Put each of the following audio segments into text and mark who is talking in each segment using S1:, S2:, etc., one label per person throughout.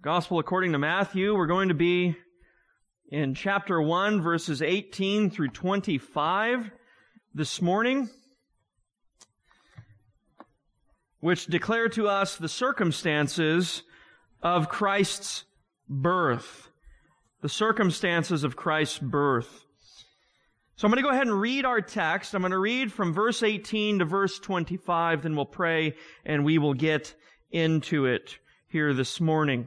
S1: Gospel according to Matthew. We're going to be in chapter 1, verses 18 through 25 this morning, which declare to us the circumstances of Christ's birth. The circumstances of Christ's birth. So I'm going to go ahead and read our text. I'm going to read from verse 18 to verse 25, then we'll pray and we will get into it here this morning.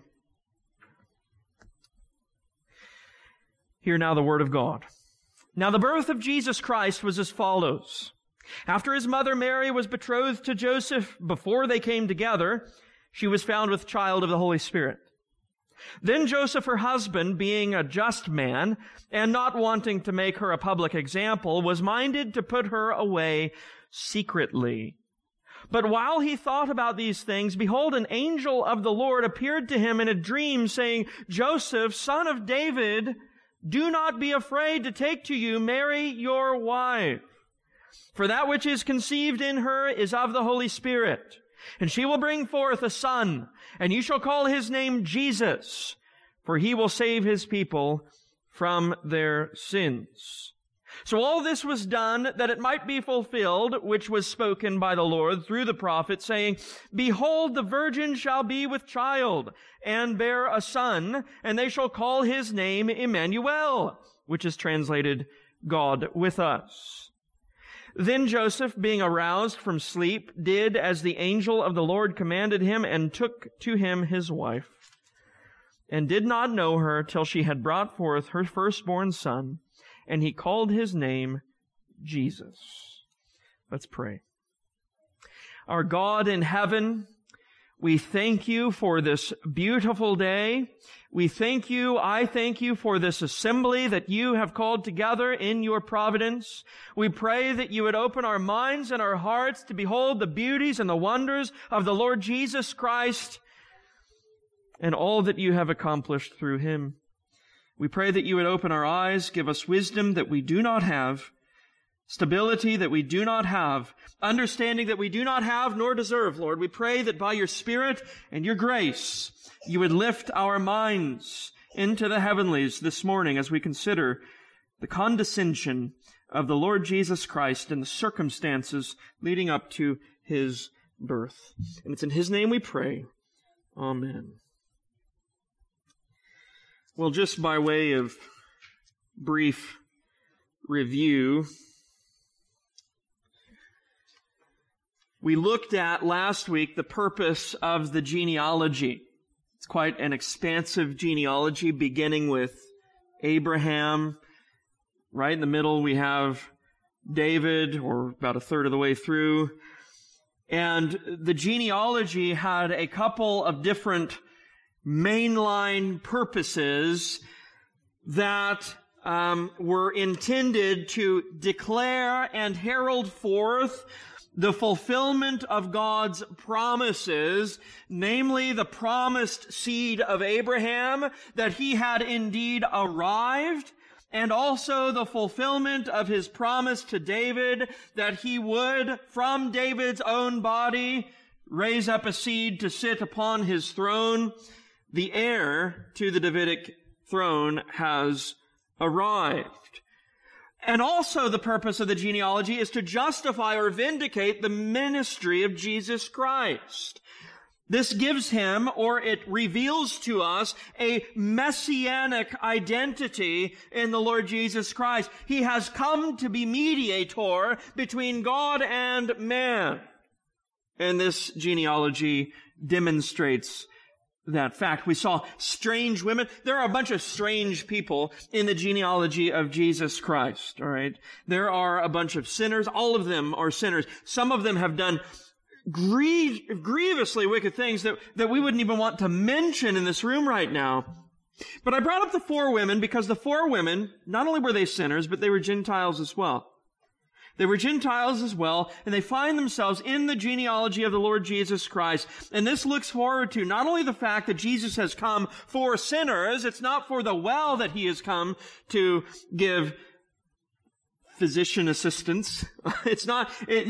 S1: Hear now the word of God. Now the birth of Jesus Christ was as follows. After his mother Mary was betrothed to Joseph, before they came together, she was found with child of the Holy Spirit. Then Joseph, her husband, being a just man, and not wanting to make her a public example, was minded to put her away secretly. But while he thought about these things, behold, an angel of the Lord appeared to him in a dream, saying, Joseph, son of David, do not be afraid to take to you Mary, your wife. For that which is conceived in her is of the Holy Spirit. And she will bring forth a son, and you shall call his name Jesus, for he will save his people from their sins. So all this was done that it might be fulfilled, which was spoken by the Lord through the prophet, saying, Behold, the virgin shall be with child, and bear a son, and they shall call his name Emmanuel, which is translated, God with us. Then Joseph, being aroused from sleep, did as the angel of the Lord commanded him, and took to him his wife, and did not know her till she had brought forth her firstborn son, and he called his name Jesus. Let's pray. Our God in heaven, we thank you for this beautiful day. We thank you, I thank you for this assembly that you have called together in your providence. We pray that you would open our minds and our hearts to behold the beauties and the wonders of the Lord Jesus Christ and all that you have accomplished through him. We pray that you would open our eyes, give us wisdom that we do not have, stability that we do not have, understanding that we do not have nor deserve, Lord. We pray that by your Spirit and your grace, you would lift our minds into the heavenlies this morning as we consider the condescension of the Lord Jesus Christ and the circumstances leading up to his birth. And it's in his name we pray. Amen. Well, just by way of brief review, we looked at last week the purpose of the genealogy. It's quite an expansive genealogy, beginning with Abraham. Right in the middle we have David, or about a third of the way through. And the genealogy had a couple of different mainline purposes that were intended to declare and herald forth the fulfillment of God's promises, namely the promised seed of Abraham, that he had indeed arrived, and also the fulfillment of his promise to David that he would, from David's own body, raise up a seed to sit upon his throne. The heir to the Davidic throne has arrived. And also the purpose of the genealogy is to justify or vindicate the ministry of Jesus Christ. This gives him, or it reveals to us, a messianic identity in the Lord Jesus Christ. He has come to be mediator between God and man. And this genealogy demonstrates that fact. We saw strange women. There are a bunch of strange people in the genealogy of Jesus Christ, all right? There are a bunch of sinners. All of them are sinners. Some of them have done grievously wicked things that we wouldn't even want to mention in this room right now. But I brought up the four women because the four women, not only were they sinners, but they were Gentiles as well. They were Gentiles as well, and they find themselves in the genealogy of the Lord Jesus Christ. And this looks forward to not only the fact that Jesus has come for sinners, it's not for the well that he has come to give physician assistants. It's not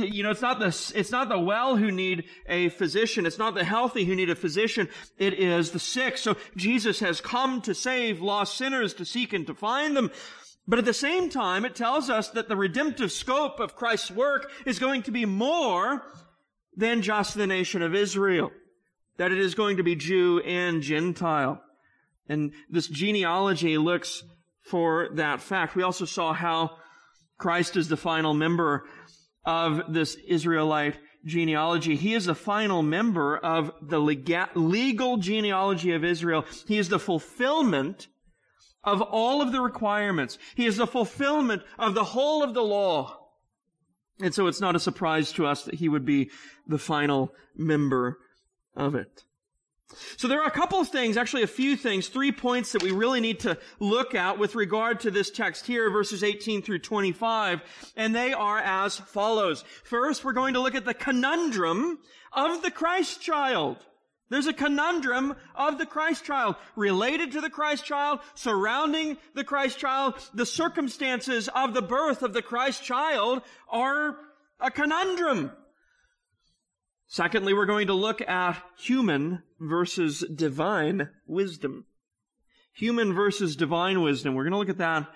S1: the well who need a physician. It's not the healthy who need a physician. It is the sick. So Jesus has come to save lost sinners, to seek and to find them. But at the same time, it tells us that the redemptive scope of Christ's work is going to be more than just the nation of Israel. That it is going to be Jew and Gentile. And this genealogy looks for that fact. We also saw how Christ is the final member of this Israelite genealogy. He is the final member of the legal genealogy of Israel. He is the fulfillment of all of the requirements. He is the fulfillment of the whole of the law. And so it's not a surprise to us that he would be the final member of it. So there are a couple of things, actually a few things, 3 points that we really need to look at with regard to this text here, verses 18 through 25, and they are as follows. First, we're going to look at the conundrum of the Christ child. There's a conundrum of the Christ child, related to the Christ child, surrounding the Christ child. The circumstances of the birth of the Christ child are a conundrum. Secondly, we're going to look at human versus divine wisdom. Human versus divine wisdom. We're going to look at that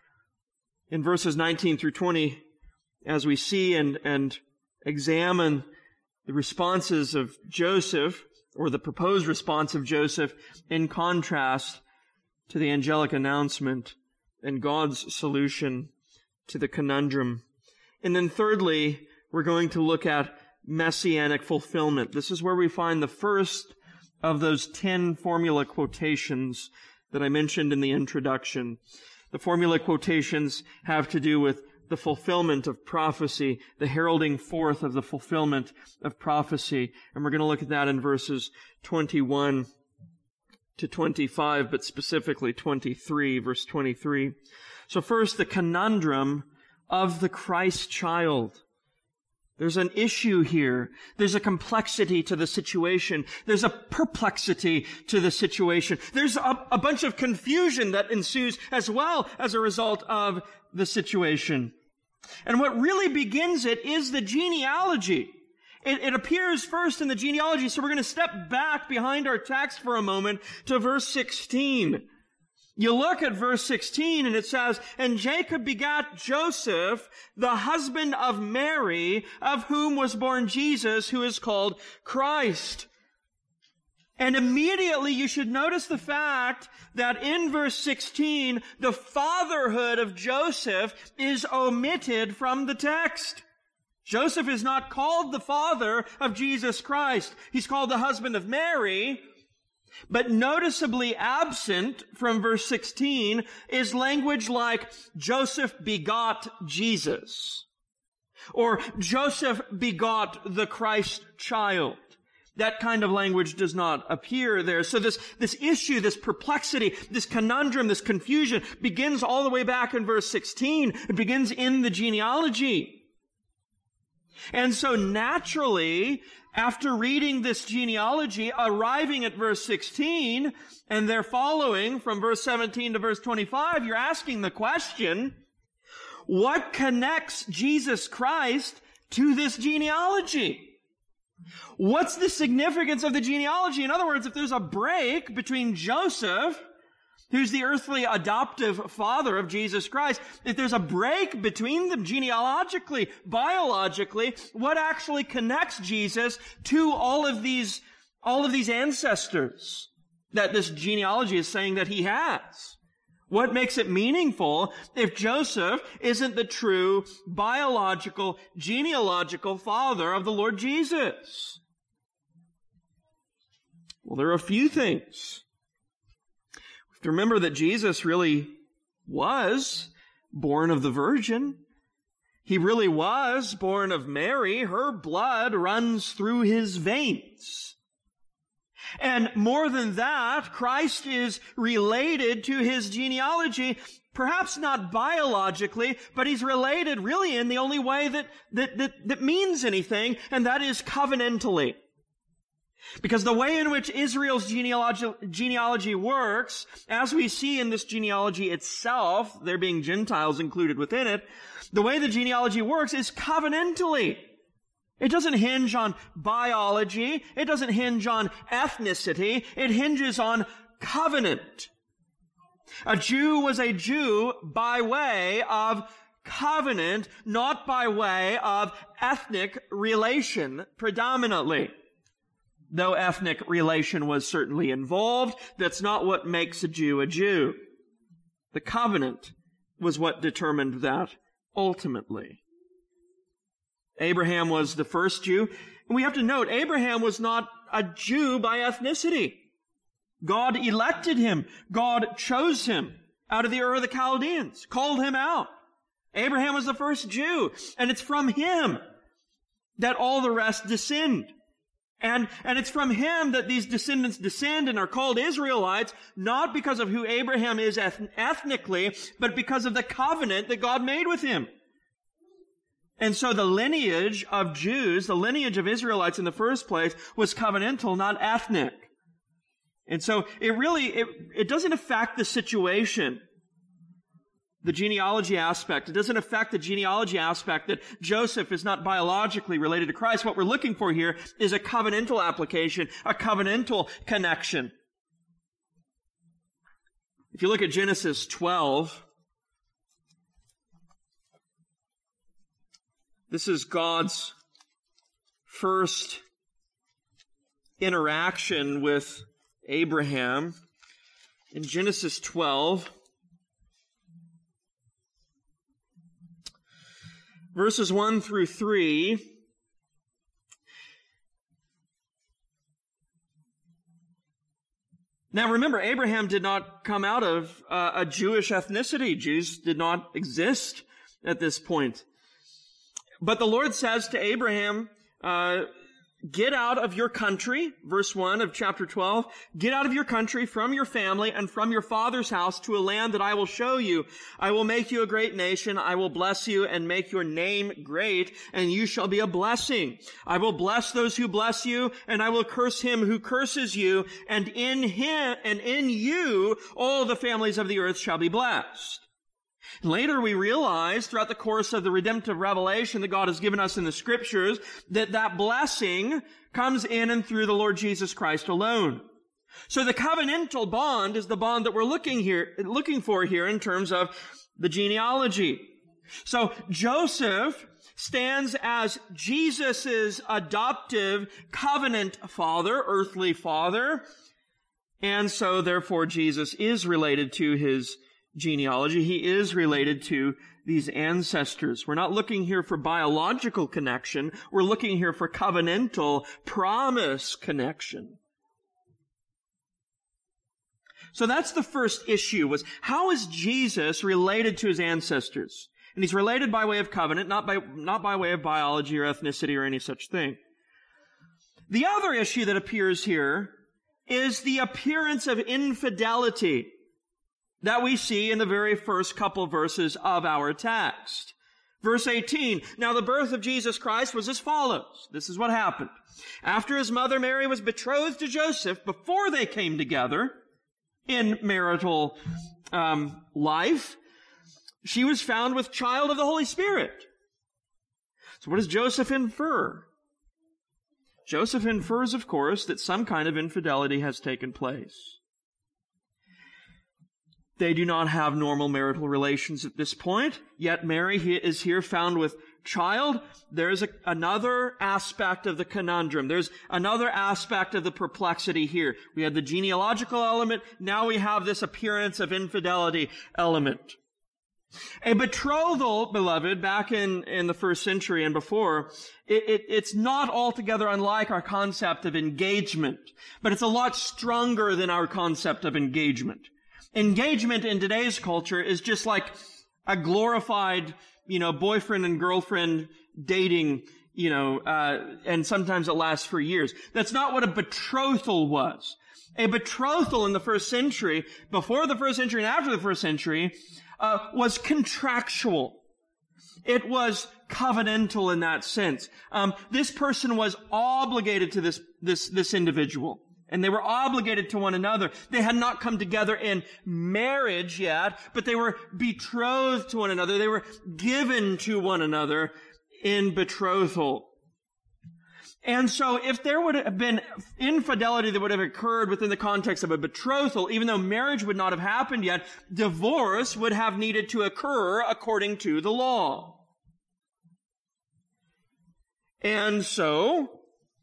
S1: in verses 19 through 20 as we see and examine the responses of Joseph, or the proposed response of Joseph, in contrast to the angelic announcement and God's solution to the conundrum. And then thirdly, we're going to look at messianic fulfillment. This is where we find the first of those 10 formula quotations that I mentioned in the introduction. The formula quotations have to do with the fulfillment of prophecy, the heralding forth of the fulfillment of prophecy. And we're going to look at that in verses 21 to 25, but specifically 23, verse 23. So first, the conundrum of the Christ child. There's an issue here. There's a complexity to the situation. There's a perplexity to the situation. There's a bunch of confusion that ensues as well as a result of the situation. And what really begins it is the genealogy. It appears first in the genealogy, so we're going to step back behind our text for a moment to verse 16. You look at verse 16 and it says, "And Jacob begat Joseph, the husband of Mary, of whom was born Jesus, who is called Christ." And immediately you should notice the fact that in verse 16, the fatherhood of Joseph is omitted from the text. Joseph is not called the father of Jesus Christ. He's called the husband of Mary. But noticeably absent from verse 16 is language like Joseph begot Jesus, or Joseph begot the Christ child. That kind of language does not appear there. So this issue, this perplexity, this conundrum, this confusion begins all the way back in verse 16. It begins in the genealogy. And so naturally, after reading this genealogy, arriving at verse 16, and there following from verse 17 to verse 25, you're asking the question, what connects Jesus Christ to this genealogy? What's the significance of the genealogy? In other words, if there's a break between Joseph, who's the earthly adoptive father of Jesus Christ, if there's a break between them genealogically, biologically, what actually connects Jesus to all of these ancestors that this genealogy is saying that he has? What makes it meaningful if Joseph isn't the true biological, genealogical father of the Lord Jesus? Well, there are a few things. We have to remember that Jesus really was born of the Virgin. He really was born of Mary. Her blood runs through his veins. And more than that, Christ is related to his genealogy, perhaps not biologically, but he's related really in the only way that means anything, and that is covenantally. Because the way in which Israel's genealogy works, as we see in this genealogy itself, there being Gentiles included within it, The way the genealogy works is covenantally. It doesn't hinge on biology. It doesn't hinge on ethnicity. It hinges on covenant. A Jew was a Jew by way of covenant, not by way of ethnic relation predominantly. Though ethnic relation was certainly involved, that's not what makes a Jew a Jew. The covenant was what determined that ultimately. Abraham was the first Jew. And we have to note, Abraham was not a Jew by ethnicity. God elected him. God chose him out of the Ur of the Chaldeans, called him out. Abraham was the first Jew, and it's from him that all the rest descend. And it's from him that these descendants descend and are called Israelites, not because of who Abraham is ethnically, but because of the covenant that God made with him. And so the lineage of Jews, the lineage of Israelites in the first place, was covenantal, not ethnic. And so it doesn't affect the situation, the genealogy aspect. It doesn't affect the genealogy aspect that Joseph is not biologically related to Christ. What we're looking for here is a covenantal application, a covenantal connection. If you look at Genesis 12, this is God's first interaction with Abraham. In Genesis 12, verses 1 through 3, now remember, Abraham did not come out of a Jewish ethnicity. Jews did not exist at this point. But the Lord says to Abraham, get out of your country, verse 1 of chapter 12, get out of your country, from your family, and from your father's house to a land that I will show you. I will make you a great nation. I will bless you and make your name great, and you shall be a blessing. I will bless those who bless you, and I will curse him who curses you, and in him and in you all the families of the earth shall be blessed. Later we realize throughout the course of the redemptive revelation that God has given us in the Scriptures that blessing comes in and through the Lord Jesus Christ alone. So the covenantal bond is the bond that we're looking for here in terms of the genealogy. So Joseph stands as Jesus' adoptive covenant father, earthly father, and so therefore Jesus is related to his genealogy. He is related to these ancestors. We're not looking here for biological connection. We're looking here for covenantal promise connection. So that's the first issue, was how is Jesus related to his ancestors? And he's related by way of covenant, not by way of biology or ethnicity or any such thing. The other issue that appears here is the appearance of infidelity that we see in the very first couple verses of our text. Verse 18, now the birth of Jesus Christ was as follows. This is what happened. After his mother Mary was betrothed to Joseph, before they came together in marital life, she was found with child of the Holy Spirit. So what does Joseph infer? Joseph infers, of course, that some kind of infidelity has taken place. They do not have normal marital relations at this point, yet Mary is here found with child. There's another aspect of the conundrum. There's another aspect of the perplexity here. We had the genealogical element. Now we have this appearance of infidelity element. A betrothal, beloved, back in the first century and before, it's not altogether unlike our concept of engagement, but it's a lot stronger than our concept of engagement. Engagement in today's culture is just like a glorified, boyfriend and girlfriend dating, and sometimes it lasts for years. That's not what a betrothal was. A betrothal in the first century, before the first century and after the first century, was contractual. It was covenantal in that sense. This person was obligated to this individual. And they were obligated to one another. They had not come together in marriage yet, but they were betrothed to one another. They were given to one another in betrothal. And so if there would have been infidelity that would have occurred within the context of a betrothal, even though marriage would not have happened yet, divorce would have needed to occur according to the law. And so,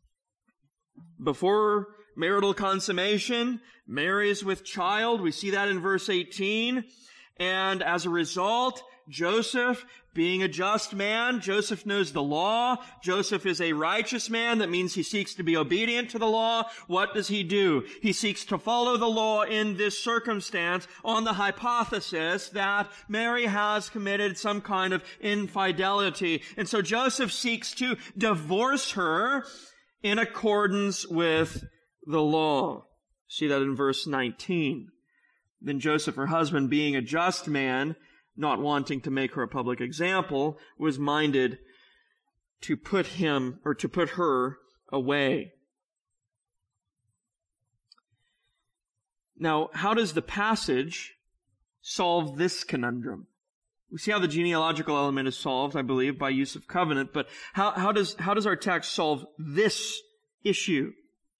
S1: before marital consummation, Mary is with child. We see that in verse 18. And as a result, Joseph, being a just man, Joseph knows the law. Joseph is a righteous man. That means he seeks to be obedient to the law. What does he do? He seeks to follow the law in this circumstance on the hypothesis that Mary has committed some kind of infidelity. And so Joseph seeks to divorce her in accordance with the law. See that in verse 19. Then Joseph, her husband, being a just man, not wanting to make her a public example, was minded to put her away. Now, how does the passage solve this conundrum? We see how the genealogical element is solved, I believe, by use of covenant, but how does our text solve this issue?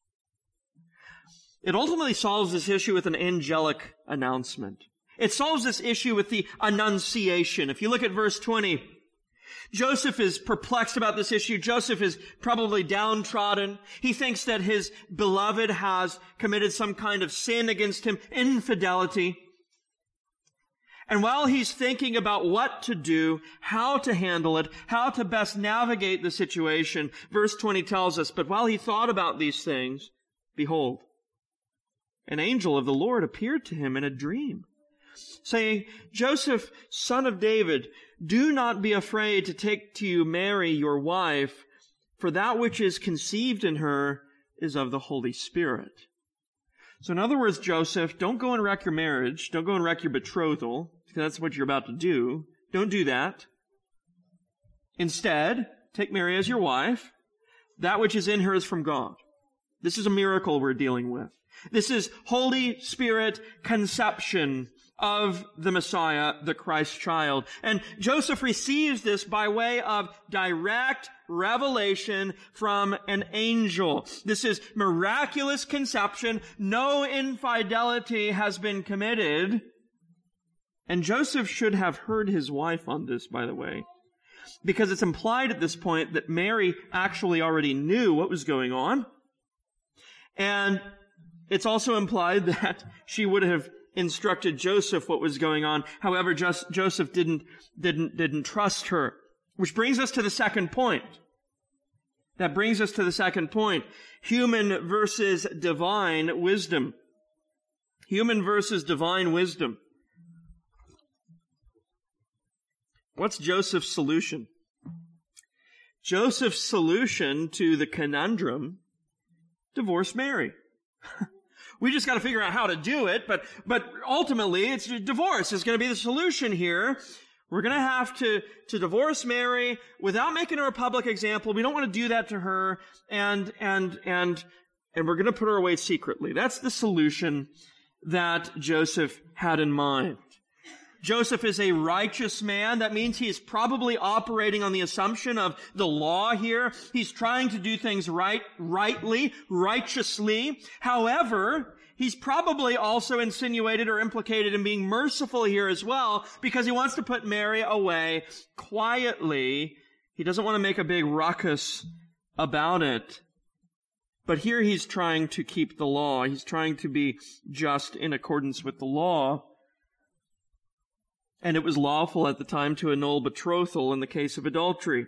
S1: It ultimately solves this issue with an angelic announcement. It solves this issue with the annunciation. If you look at verse 20, Joseph is perplexed about this issue. Joseph is probably downtrodden. He thinks that his beloved has committed some kind of sin against him, infidelity. And while he's thinking about what to do, how to handle it, how to best navigate the situation, verse 20 tells us, but while he thought about these things, behold, an angel of the Lord appeared to him in a dream, saying, Joseph, son of David, do not be afraid to take to you Mary, your wife, for that which is conceived in her is of the Holy Spirit. So in other words, Joseph, don't go and wreck your marriage. Don't go and wreck your betrothal, because that's what you're about to do. Don't do that. Instead, take Mary as your wife. That which is in her is from God. This is a miracle we're dealing with. This is Holy Spirit conception of the Messiah, the Christ child. And Joseph receives this by way of direct revelation from an angel. This is miraculous conception. No infidelity has been committed. And Joseph should have heard his wife on this, by the way, because it's implied at this point that Mary actually already knew what was going on. And it's also implied that she would have instructed Joseph what was going on. However, Joseph didn't trust her. Which brings us to the second point. That brings us to the second point. Human versus divine wisdom. Human versus divine wisdom. What's Joseph's solution? Joseph's solution to the conundrum: divorce Mary. We just got to figure out how to do it, but ultimately it's divorce is going to be the solution here. We're going to have to divorce Mary without making her a public example. We don't want to do that to her, and we're going to put her away secretly. That's the solution that Joseph had in mind. Joseph is a righteous man. That means he is probably operating on the assumption of the law here. He's trying to do things rightly, righteously. However, he's probably also insinuated or implicated in being merciful here as well, because he wants to put Mary away quietly. He doesn't want to make a big ruckus about it. But here he's trying to keep the law. He's trying to be just in accordance with the law. And it was lawful at the time to annul betrothal in the case of adultery.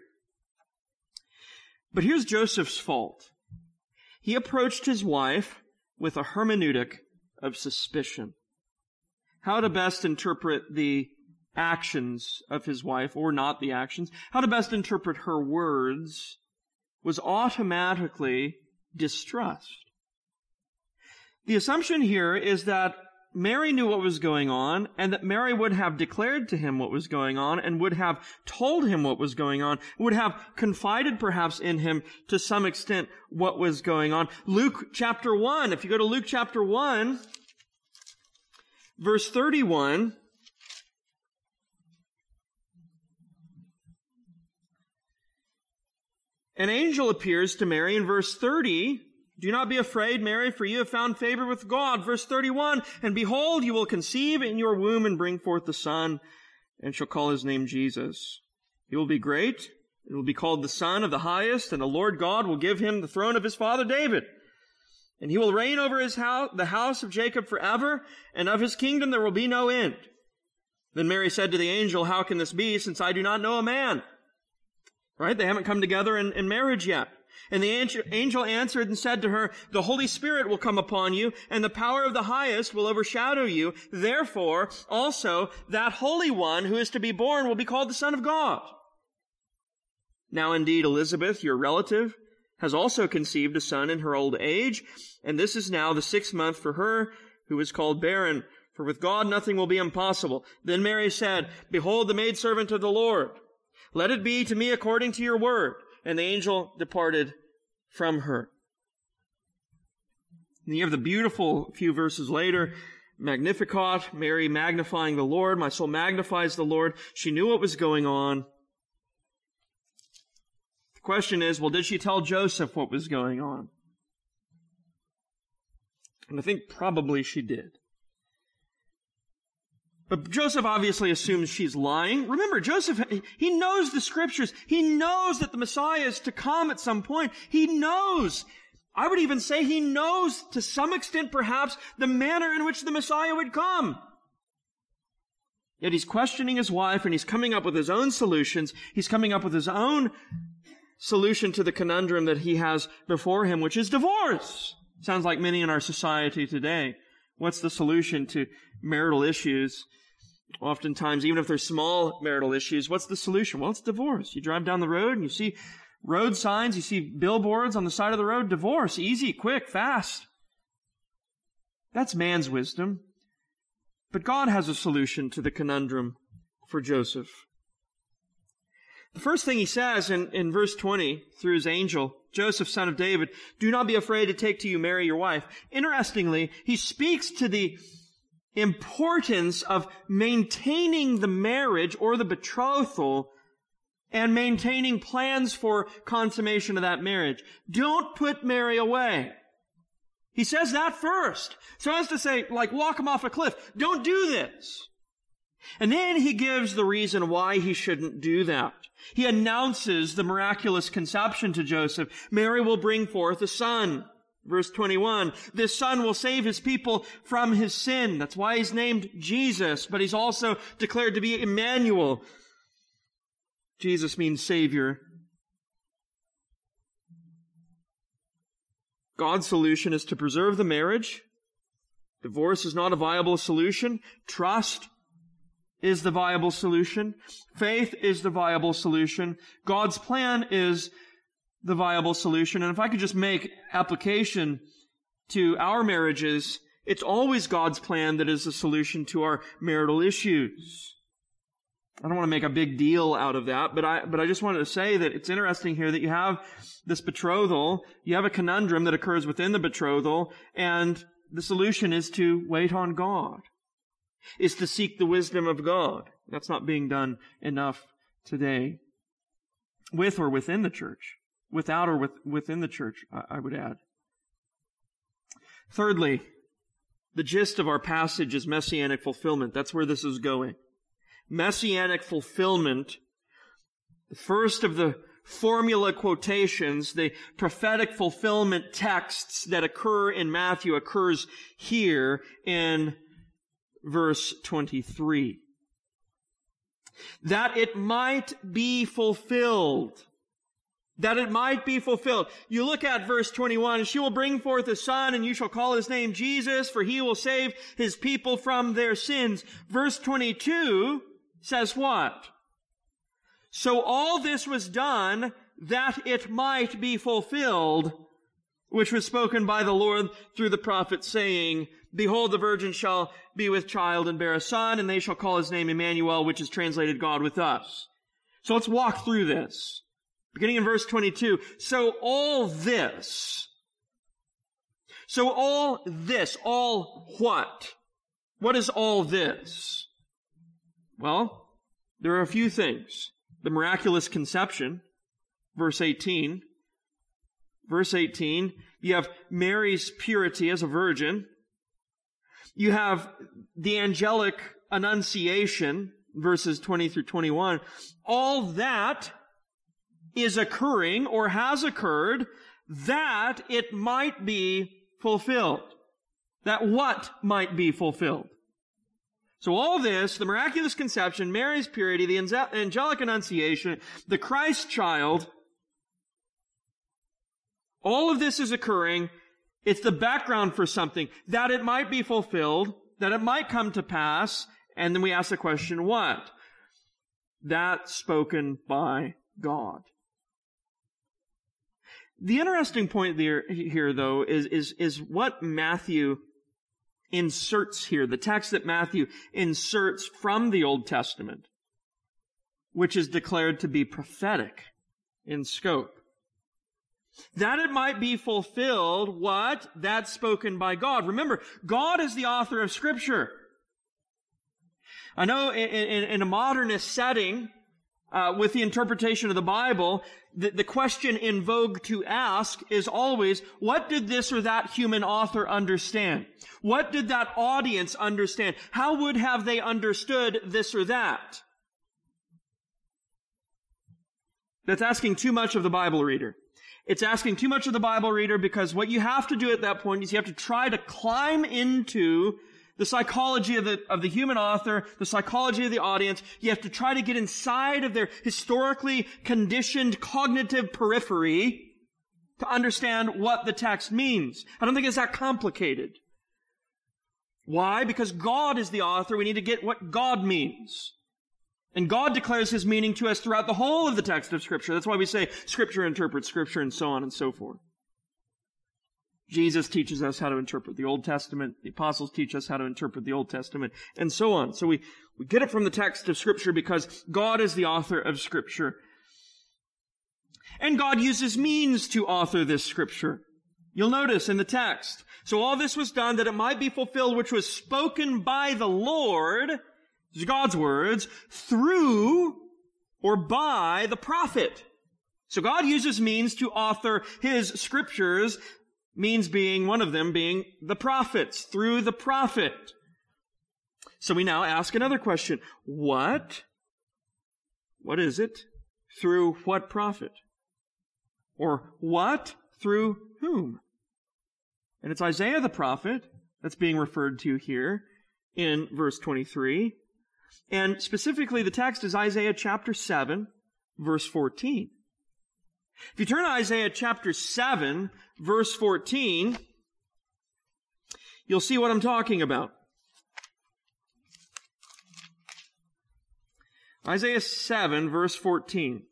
S1: But here's Joseph's fault. He approached his wife with a hermeneutic of suspicion. How to best interpret the actions of his wife, or not the actions, how to best interpret her words, was automatically distrust. The assumption here is that Mary knew what was going on, and that Mary would have declared to him what was going on, and would have told him what was going on, would have confided perhaps in him to some extent what was going on. Luke chapter 1, if you go to Luke chapter 1, verse 31, an angel appears to Mary in verse 30. Do not be afraid, Mary, for you have found favor with God. Verse 31, and behold, you will conceive in your womb and bring forth a son, and shall call his name Jesus. He will be great. It will be called the Son of the Highest, and the Lord God will give him the throne of his father David. And he will reign over his house, the house of Jacob forever, and of his kingdom there will be no end. Then Mary said to the angel, how can this be, since I do not know a man? Right? They haven't come together in marriage yet. And the angel answered and said to her, the Holy Spirit will come upon you, and the power of the highest will overshadow you. Therefore, also, that Holy One who is to be born will be called the Son of God. Now indeed, Elizabeth, your relative, has also conceived a son in her old age, and this is now the 6th month for her who is called barren. For with God nothing will be impossible. Then Mary said, behold, the maidservant of the Lord. Let it be to me according to your word. And the angel departed from her. And you have the beautiful few verses later, Magnificat, Mary magnifying the Lord. My soul magnifies the Lord. She knew what was going on. The question is, well, did she tell Joseph what was going on? And I think probably she did. But Joseph obviously assumes she's lying. Remember, Joseph, he knows the Scriptures. He knows that the Messiah is to come at some point. He knows, I would even say he knows to some extent perhaps the manner in which the Messiah would come. Yet he's questioning his wife and he's coming up with his own solutions. He's coming up with his own solution to the conundrum that he has before him, which is divorce. Sounds like many in our society today. What's the solution to marital issues? Oftentimes, even if they're small marital issues, what's the solution? Well, it's divorce. You drive down the road and you see road signs, you see billboards on the side of the road, divorce, easy, quick, fast. That's man's wisdom. But God has a solution to the conundrum for Joseph. The first thing he says in verse 20 through his angel, Joseph, son of David, do not be afraid to take to you Mary, your wife. Interestingly, he speaks to the importance of maintaining the marriage or the betrothal and maintaining plans for consummation of that marriage. Don't put Mary away. He says that first. So as to say, like, walk him off a cliff. Don't do this. And then he gives the reason why he shouldn't do that. He announces the miraculous conception to Joseph. Mary will bring forth a son. Verse 21, this son will save his people from his sin. That's why he's named Jesus, but he's also declared to be Emmanuel. Jesus means Savior. God's solution is to preserve the marriage. Divorce is not a viable solution. Trust is the viable solution. Faith is the viable solution. God's plan is the viable solution. And if I could just make application to our marriages, it's always God's plan that is the solution to our marital issues. I don't want to make a big deal out of that, but I just wanted to say that it's interesting here that you have this betrothal, you have a conundrum that occurs within the betrothal, and the solution is to wait on God, is to seek the wisdom of God. That's not being done enough today, with or within the church. Without or within the church, I would add. Thirdly, the gist of our passage is messianic fulfillment. That's where this is going. Messianic fulfillment, the first of the formula quotations, the prophetic fulfillment texts that occur in Matthew occurs here in verse 23. That it might be fulfilled. That it might be fulfilled. You look at verse 21, she will bring forth a son, and you shall call his name Jesus, for he will save his people from their sins. Verse 22 says what? So all this was done that it might be fulfilled, which was spoken by the Lord through the prophet, saying, Behold, the virgin shall be with child and bear a son, and they shall call his name Emmanuel, which is translated God with us. So let's walk through this. Beginning in verse 22. So all what? What is all this? Well, there are a few things. The miraculous conception, verse 18. Verse 18, you have Mary's purity as a virgin. You have the angelic annunciation, verses 20 through 21. All that is occurring or has occurred that it might be fulfilled. That what might be fulfilled. So all this, the miraculous conception, Mary's purity, the angelic annunciation, the Christ child, all of this is occurring. It's the background for something, that it might be fulfilled, that it might come to pass, and then we ask the question, what? That spoken by God. The interesting point here, though, is what Matthew inserts here, the text that Matthew inserts from the Old Testament, which is declared to be prophetic in scope. That it might be fulfilled, what? That's spoken by God. Remember, God is the author of Scripture. I know in a modernist setting, with the interpretation of the Bible, the question in vogue to ask is always, what did this or that human author understand? What did that audience understand? How would have they understood this or that? That's asking too much of the Bible reader. It's asking too much of the Bible reader because what you have to do at that point is you have to try to climb into the psychology of the human author, the psychology of the audience. You have to try to get inside of their historically conditioned cognitive periphery to understand what the text means. I don't think it's that complicated. Why? Because God is the author. We need to get what God means. And God declares His meaning to us throughout the whole of the text of Scripture. That's why we say Scripture interprets Scripture and so on and so forth. Jesus teaches us how to interpret the Old Testament. The apostles teach us how to interpret the Old Testament, and so on. So we get it from the text of Scripture because God is the author of Scripture. And God uses means to author this Scripture. You'll notice in the text. So all this was done that it might be fulfilled, which was spoken by the Lord, these are God's words, through or by the prophet. So God uses means to author His Scriptures, means being, one of them being the prophets, through the prophet. So we now ask another question. What? What is it? Through what prophet? Or what? Through whom? And it's Isaiah the prophet that's being referred to here in verse 23. And specifically, the text is Isaiah chapter 7, verse 14. If you turn to Isaiah chapter 7, verse 14, you'll see what I'm talking about. Isaiah 7, verse 14.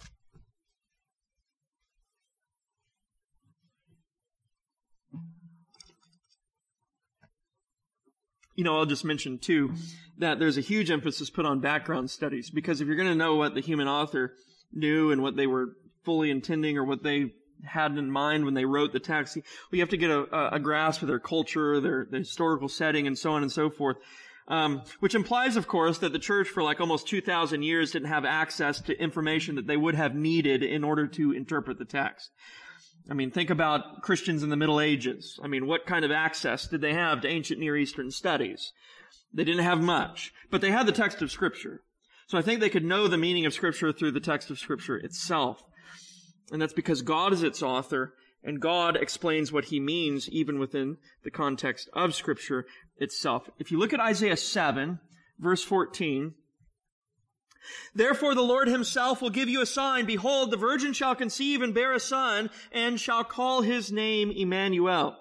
S1: I'll just mention, too, that there's a huge emphasis put on background studies, because if you're going to know what the human author knew and what they were fully intending or what they had in mind when they wrote the text, we have to get a grasp of their culture, their historical setting, and so on and so forth, which implies, of course, that the church for like almost 2,000 years didn't have access to information that they would have needed in order to interpret the text. I mean, think about Christians in the Middle Ages. I mean, what kind of access did they have to ancient Near Eastern studies? They didn't have much, but they had the text of Scripture. So I think they could know the meaning of Scripture through the text of Scripture itself. And that's because God is its author, and God explains what He means even within the context of Scripture itself. If you look at Isaiah 7, verse 14, therefore the Lord Himself will give you a sign. Behold, the virgin shall conceive and bear a son, and shall call His name Emmanuel.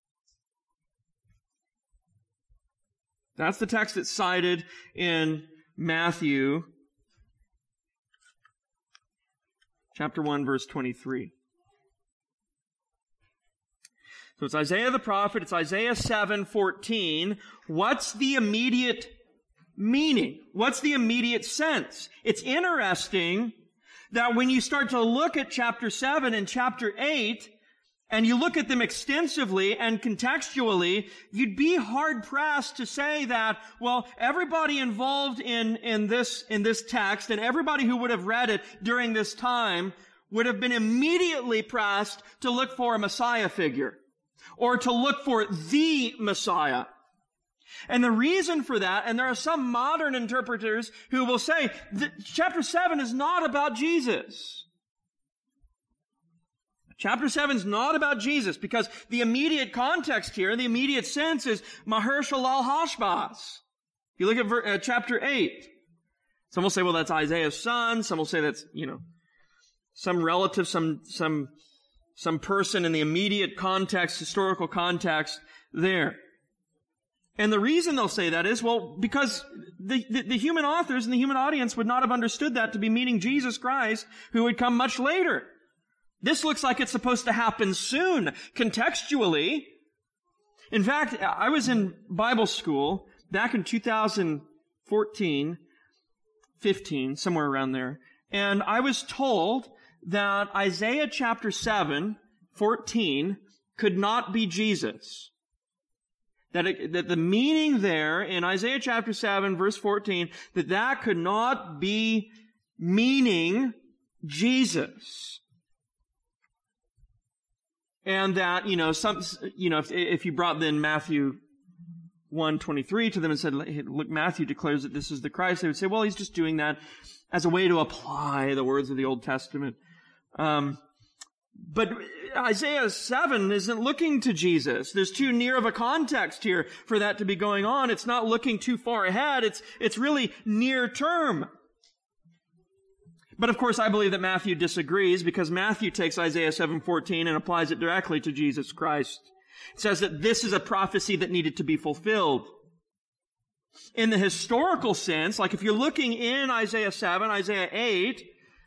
S1: That's the text that's cited in Matthew chapter 1, verse 23. So it's Isaiah the prophet, it's Isaiah 7:14. What's the immediate meaning? What's the immediate sense? It's interesting that when you start to look at chapter 7 and chapter 8, and you look at them extensively and contextually, you'd be hard-pressed to say that, well, everybody involved in this text and everybody who would have read it during this time would have been immediately pressed to look for a Messiah figure or to look for the Messiah. And the reason for that, and there are some modern interpreters who will say that chapter 7 is not about Jesus. Chapter 7 is not about Jesus because the immediate context here, the immediate sense is Maher-shalal Hashbaz. If you look at chapter 8, some will say, well, that's Isaiah's son. Some will say that's, some relative, some person in the immediate context, historical context there. And the reason they'll say that is, well, because the human authors and the human audience would not have understood that to be meaning Jesus Christ, who would come much later. This looks like it's supposed to happen soon, contextually. In fact, I was in Bible school back in 2014, 15, somewhere around there, and I was told that Isaiah chapter 7:14 could not be Jesus. That the meaning there in Isaiah chapter 7, verse 14, that could not be meaning Jesus. And that, if you brought then Matthew 1:23 to them and said, look, Matthew declares that this is the Christ, they would say, well, he's just doing that as a way to apply the words of the Old Testament. But Isaiah 7 isn't looking to Jesus. There's too near of a context here for that to be going on. It's not looking too far ahead. It's really near term. But of course, I believe that Matthew disagrees because Matthew takes Isaiah 7:14 and applies it directly to Jesus Christ. It says that this is a prophecy that needed to be fulfilled. In the historical sense, like if you're looking in Isaiah 7, Isaiah 8,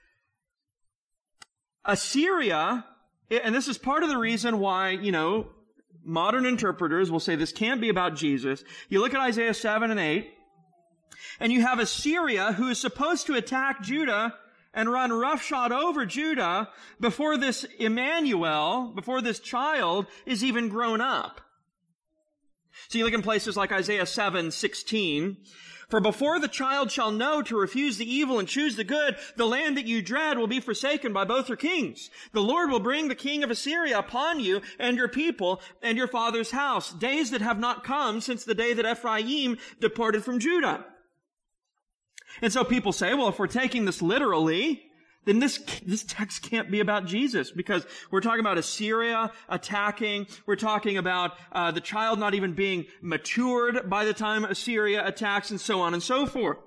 S1: Assyria, and this is part of the reason why, modern interpreters will say this can't be about Jesus. You look at Isaiah 7 and 8, and you have Assyria who is supposed to attack Judah and run roughshod over Judah before this Emmanuel, before this child is even grown up. So you look in places like Isaiah 7:16, for before the child shall know to refuse the evil and choose the good, the land that you dread will be forsaken by both her kings. The Lord will bring the king of Assyria upon you and your people and your father's house, days that have not come since the day that Ephraim departed from Judah. And so people say, well, if we're taking this literally, then this text can't be about Jesus because we're talking about Assyria attacking. We're talking about the child not even being matured by the time Assyria attacks and so on and so forth.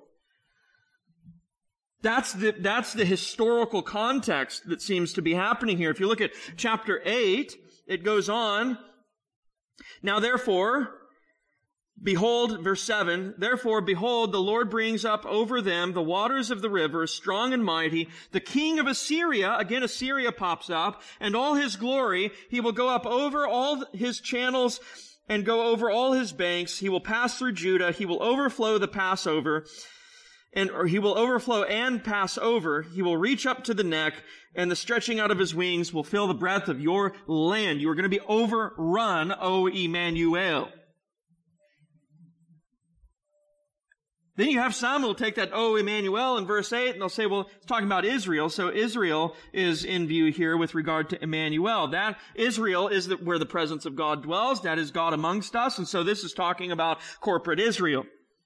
S1: That's the historical context that seems to be happening here. If you look at chapter 8, it goes on. Now therefore, behold, verse 7, therefore, behold, the Lord brings up over them the waters of the river, strong and mighty. The king of Assyria, again Assyria pops up, and all his glory, he will go up over all his channels and go over all his banks. He will pass through Judah. He will overflow the Passover, or he will overflow and pass over. He will reach up to the neck, and the stretching out of his wings will fill the breadth of your land. You are going to be overrun, O Emmanuel. Then you have some who will take that, O Emmanuel, in verse 8, and they'll say, well, it's talking about Israel, so Israel is in view here with regard to Emmanuel. That Israel is where the presence of God dwells. That is God amongst us, and so this is talking about corporate Israel.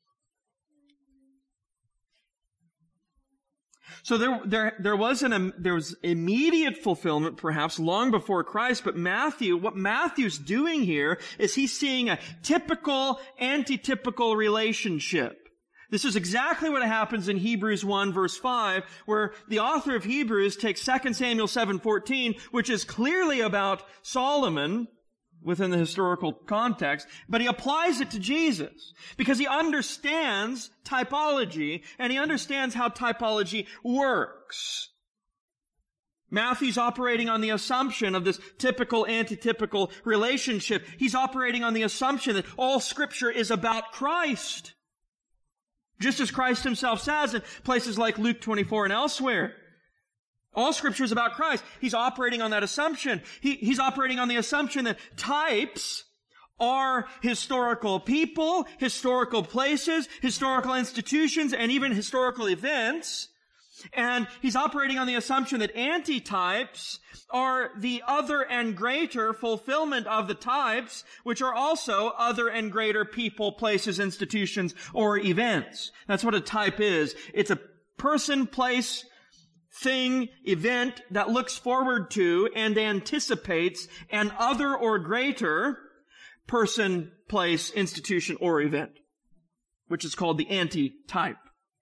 S1: So there was immediate fulfillment, perhaps, long before Christ, but what Matthew's doing here is he's seeing a typical, antitypical relationship. This is exactly what happens in Hebrews 1 verse 5, where the author of Hebrews takes 2 Samuel 7:14, which is clearly about Solomon within the historical context, but he applies it to Jesus because he understands typology and he understands how typology works. Matthew's operating on the assumption of this typical antitypical relationship. He's operating on the assumption that all Scripture is about Christ. Just as Christ himself says in places like Luke 24 and elsewhere. All Scripture is about Christ. He's operating on that assumption. He's operating on the assumption that types are historical people, historical places, historical institutions, and even historical events. And he's operating on the assumption that antitypes are the other and greater fulfillment of the types, which are also other and greater people, places, institutions, or events. That's what a type is. It's a person, place, thing, event that looks forward to and anticipates an other or greater person, place, institution, or event, which is called the antitype.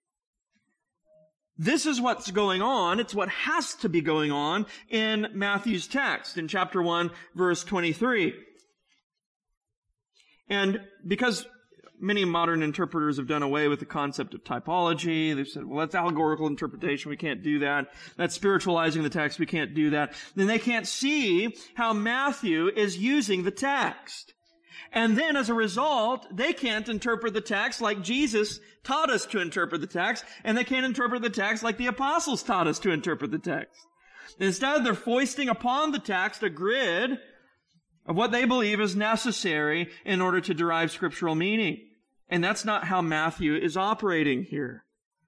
S1: This is what's going on. It's what has to be going on in Matthew's text in chapter 1, verse 23. And because many modern interpreters have done away with the concept of typology, they've said, well, that's allegorical interpretation. We can't do that. That's spiritualizing the text. We can't do that. Then they can't see how Matthew is using the text. And then as a result, they can't interpret the text like Jesus taught us to interpret the text, and they can't interpret the text like the apostles taught us to interpret the text. Instead, they're foisting upon the text a grid of what they believe is necessary in order to derive scriptural meaning. And that's not how Matthew is operating here.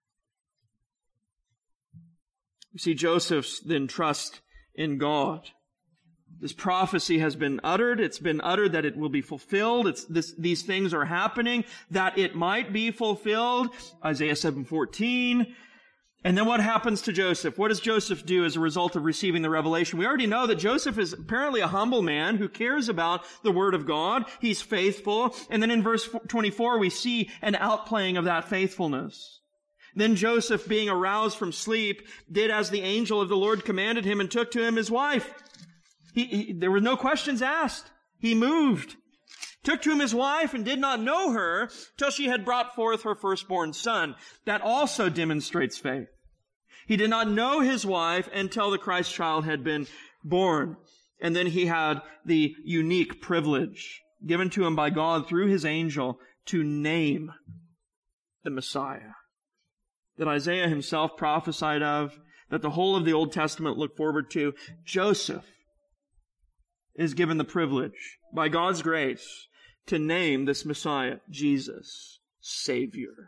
S1: You see, Joseph's then trust in God. This prophecy has been uttered. It's been uttered that it will be fulfilled. These things are happening that it might be fulfilled. Isaiah 7:14. And then what happens to Joseph? What does Joseph do as a result of receiving the revelation? We already know that Joseph is apparently a humble man who cares about the Word of God. He's faithful. And then in verse 24, we see an outplaying of that faithfulness. Then Joseph, being aroused from sleep, did as the angel of the Lord commanded him and took to him his wife. There were no questions asked. He moved, took to him his wife, and did not know her till she had brought forth her firstborn son. That also demonstrates faith. He did not know his wife until the Christ child had been born. And then he had the unique privilege given to him by God through his angel to name the Messiah that Isaiah himself prophesied of, that the whole of the Old Testament looked forward to. Joseph is given the privilege, by God's grace, to name this Messiah, Jesus, Savior.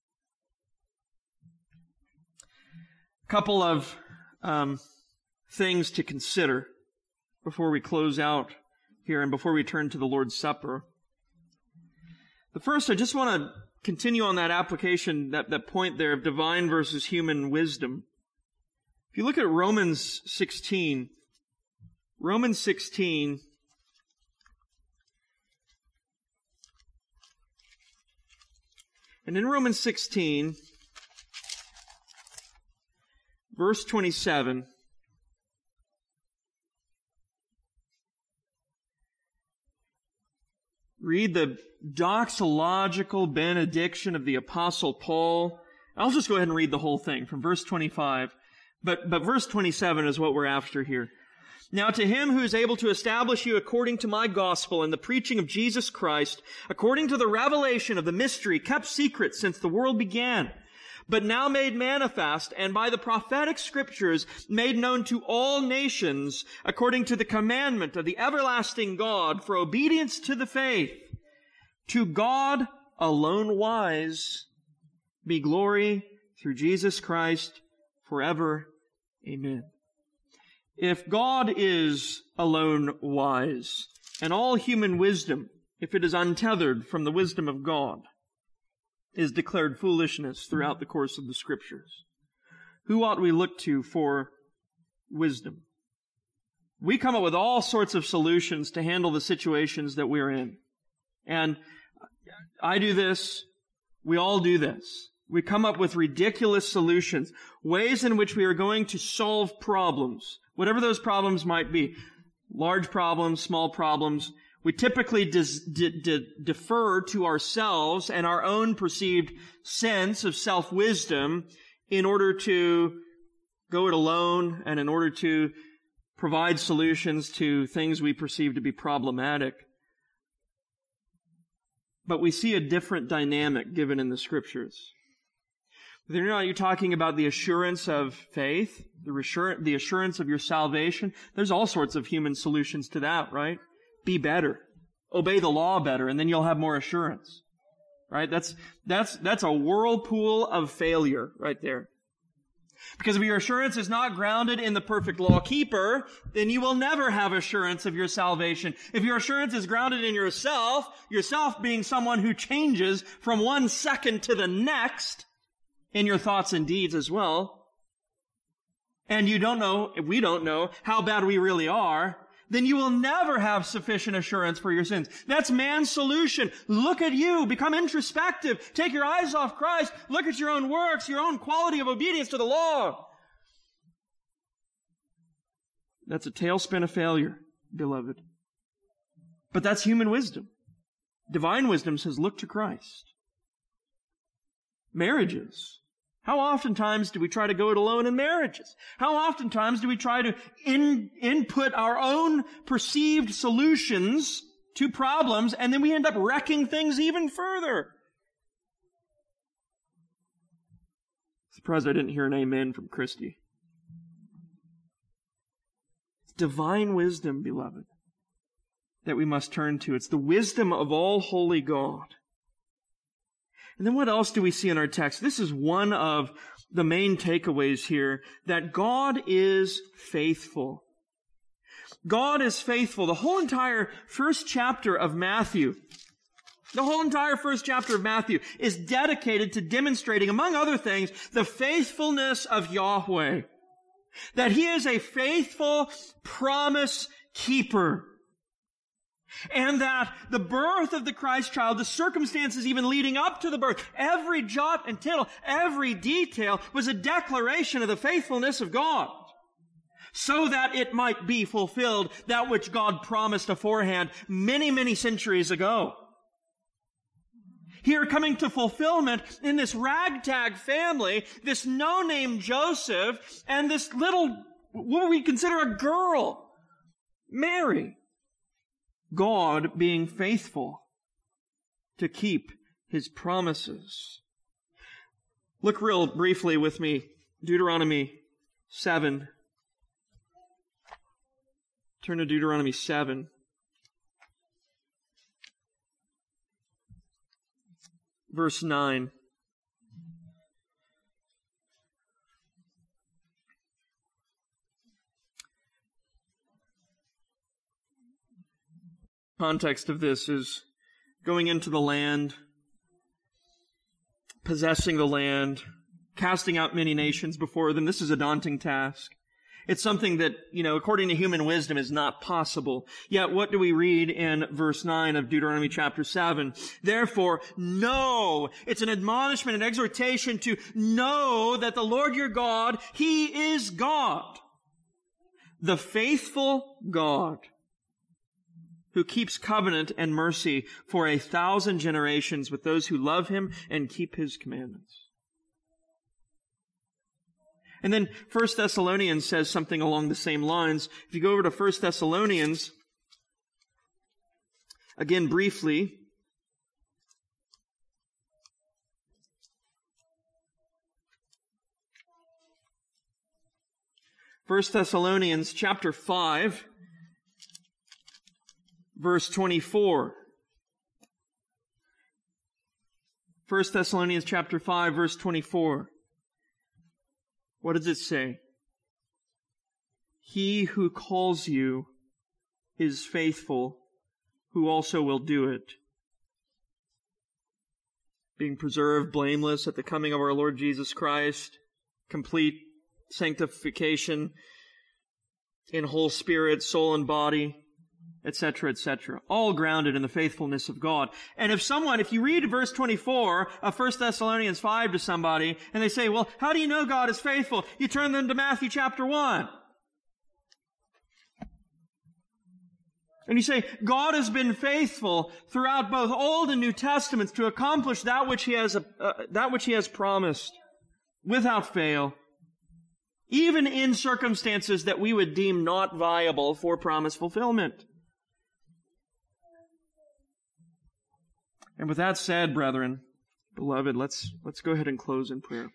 S1: A couple of things to consider before we close out here and before we turn to the Lord's Supper. The first, I just want to continue on that application, that point there of divine versus human wisdom. If you look at Romans 16, and in Romans 16, verse 27, read the doxological benediction of the Apostle Paul. I'll just go ahead and read the whole thing from verse 25, but verse 27 is what we're after here. Now to him who is able to establish you according to my gospel and the preaching of Jesus Christ, according to the revelation of the mystery kept secret since the world began, but now made manifest and by the prophetic scriptures made known to all nations, according to the commandment of the everlasting God for obedience to the faith, to God alone wise, be glory through Jesus Christ forever. Amen. If God is alone wise, and all human wisdom, if it is untethered from the wisdom of God, is declared foolishness throughout the course of the Scriptures, who ought we look to for wisdom? We come up with all sorts of solutions to handle the situations that we're in. And I do this. We all do this. We come up with ridiculous solutions, ways in which we are going to solve problems, whatever those problems might be. Large problems, small problems. We typically defer to ourselves and our own perceived sense of self-wisdom in order to go it alone and in order to provide solutions to things we perceive to be problematic. But we see a different dynamic given in the Scriptures. You're talking about the assurance of faith, the assurance of your salvation. There's all sorts of human solutions to that, right? Be better. Obey the law better, and then you'll have more assurance. Right? That's a whirlpool of failure right there. Because if your assurance is not grounded in the perfect law keeper, then you will never have assurance of your salvation. If your assurance is grounded in yourself being someone who changes from one second to the next in your thoughts and deeds as well, and we don't know how bad we really are, then you will never have sufficient assurance for your sins. That's man's solution. Look at you. Become introspective. Take your eyes off Christ. Look at your own works, your own quality of obedience to the law. That's a tailspin of failure, beloved. But that's human wisdom. Divine wisdom says, look to Christ. Marriages. How oftentimes do we try to go it alone in marriages? How oftentimes do we try to input our own perceived solutions to problems, and then we end up wrecking things even further? Surprised I didn't hear an amen from Christy. It's divine wisdom, beloved, that we must turn to. It's the wisdom of all holy God. And then what else do we see in our text? This is one of the main takeaways here, that God is faithful. God is faithful. The whole entire first chapter of Matthew is dedicated to demonstrating, among other things, the faithfulness of Yahweh. That He is a faithful promise keeper. And that the birth of the Christ child, the circumstances even leading up to the birth, every jot and tittle, every detail was a declaration of the faithfulness of God, so that it might be fulfilled, that which God promised aforehand many, many centuries ago. Here coming to fulfillment in this ragtag family, this no-name Joseph, and this little, what we consider a girl, Mary. God being faithful to keep His promises. Look real briefly with me, Deuteronomy 7. Turn to Deuteronomy 7. Verse 9. Context of this is going into the land, possessing the land, casting out many nations before them. This is a daunting task. It's something that, according to human wisdom is not possible. Yet what do we read in verse 9 of Deuteronomy chapter 7? Therefore, know. It's an admonishment, an exhortation to know that the Lord your God, He is God, the faithful God, who keeps covenant and mercy for 1,000 generations with those who love Him and keep His commandments. And then 1 Thessalonians says something along the same lines. If you go over to 1 Thessalonians, again briefly, 1 Thessalonians chapter 5, verse 24. 1 Thessalonians chapter 5, verse 24. What does it say? He who calls you is faithful, who also will do it. Being preserved blameless at the coming of our Lord Jesus Christ, complete sanctification in whole spirit, soul, and body, etc., etc. All grounded in the faithfulness of God. And if you read verse 24 of 1 Thessalonians 5 to somebody, and they say, well, how do you know God is faithful? You turn them to Matthew chapter 1. And you say, God has been faithful throughout both Old and New Testaments to accomplish that which He has promised without fail. even in circumstances that we would deem not viable for promise fulfillment. And with that said, brethren, beloved, let's go ahead and close in prayer.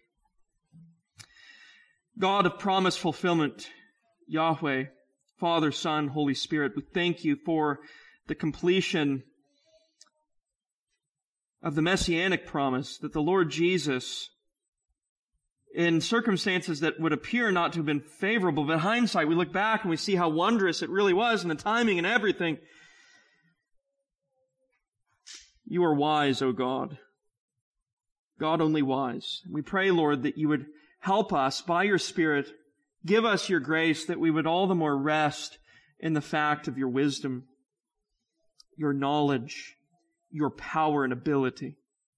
S1: God of promise fulfillment, Yahweh, Father, Son, Holy Spirit, we thank you for the completion of the messianic promise that the Lord Jesus, in circumstances that would appear not to have been favorable, but in hindsight, we look back and we see how wondrous it really was and the timing and everything. You are wise, O God. God only wise. We pray, Lord, that you would help us by your Spirit, give us your grace, that we would all the more rest in the fact of your wisdom, your knowledge, your power and ability.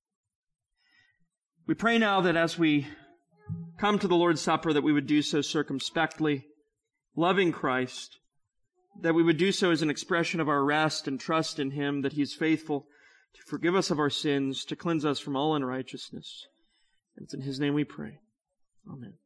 S1: We pray now that as we come to the Lord's Supper, that we would do so circumspectly, loving Christ, that we would do so as an expression of our rest and trust in Him, that He is faithful to forgive us of our sins, to cleanse us from all unrighteousness. And it's in His name we pray. Amen.